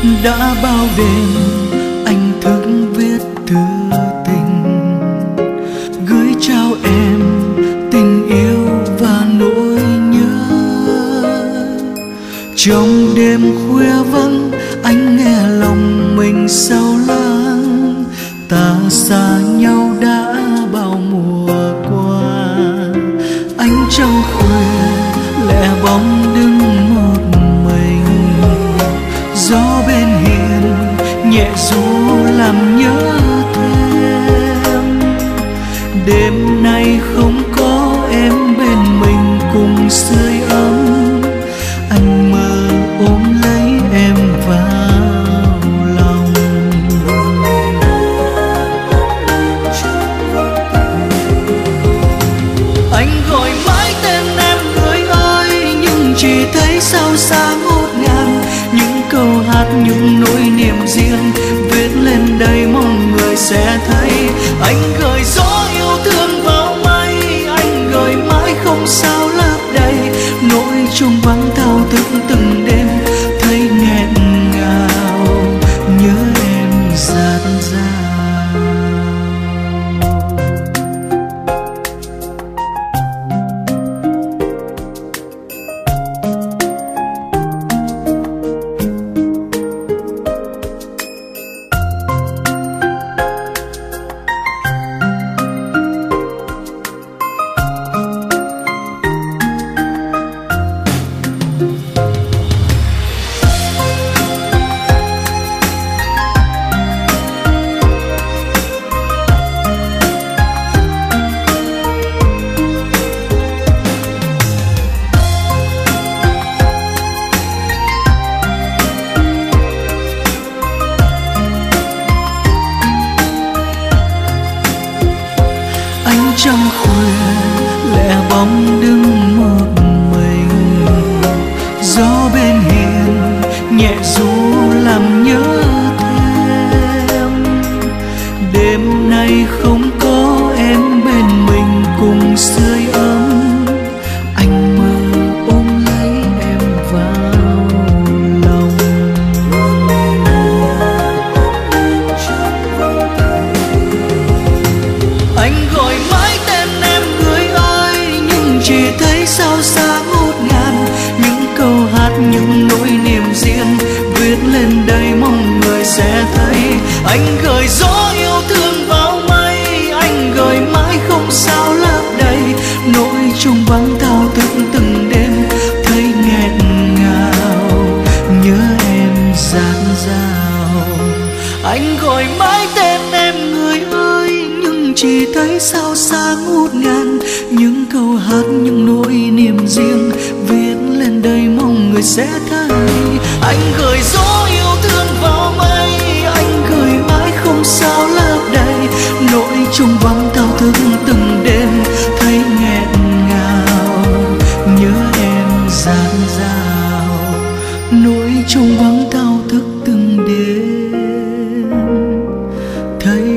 Đã bao đêm anh thức viết thư tình, gửi trao em tình yêu và nỗi nhớ. Trong đêm khuya vắng anh nghe lòng mình sâu lắng, ta xa nhau đã bao mùa qua. Anh trong khuya lẻ bóng đứng một mình, gió bên hiên nhẹ ru làm nhớ thêm. Đêm nay không có em bên mình cùng sưởi ấm, anh mơ ôm lấy em vào lòng. Anh gọi mãi tên em người ơi, nhưng chỉ thấy sao xa ngút ngàn. Những câu hát, những nỗi niềm riêng viết lên đây mong người sẽ thấy. Anh gửi gió yêu thương vào mây, anh gửi mãi không sao lấp đầy nỗi trông vắng thao thức từng đêm, thấy nghẹn ngào nhớ em dạt dào. Trong khuya lẻ bóng đứng một mình, gió bên hiên nhẹ ru làm nhớ thêm. Đêm nay không có em bên mình cùng sưởi ấm, anh mơ ôm lấy em vào lòng. Anh gọi mãi tên em người ơi, nhưng chỉ thấy sao xa ngút ngàn. Những câu hát, những nỗi niềm riêng viết lên đây mong người sẽ thấy. Anh gửi gió yêu thương vào mây, anh gửi mãi không sao lấp đầy nỗi trông vắng thao thức từng đêm, thấy nghẹn ngào nhớ em dạt dào. Anh gọi mãi tên em người ơi, nhưng chỉ thấy sao xa ngút ngàn. Những câu hát, những nỗi niềm riêng viết lên đây mong người sẽ thấy. Anh gửi gió yêu thương vào mây, anh gửi mãi không sao lấp đầy nỗi trông vắng thao thức từng đêm, thấy nghẹn ngào nhớ em dạt dào. Nỗi trông vắng thao thức từng đêm, thấy